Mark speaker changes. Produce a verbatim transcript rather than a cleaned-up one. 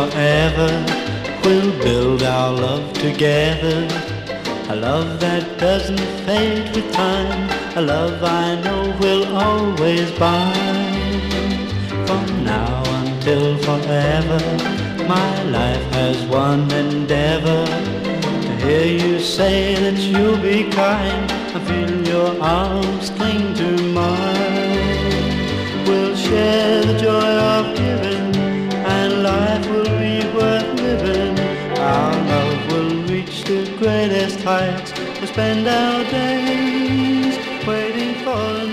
Speaker 1: forever. We'll build our love together, a love that doesn't fade with time, a love I know will always bind. From now until forever, my life has one endeavor, to hear you say that you'll be kind, and feel your arms cling to mine. We'll share the joy of giving, and life will be worth living. Our love will reach the greatest heights. We'll spend our days waiting for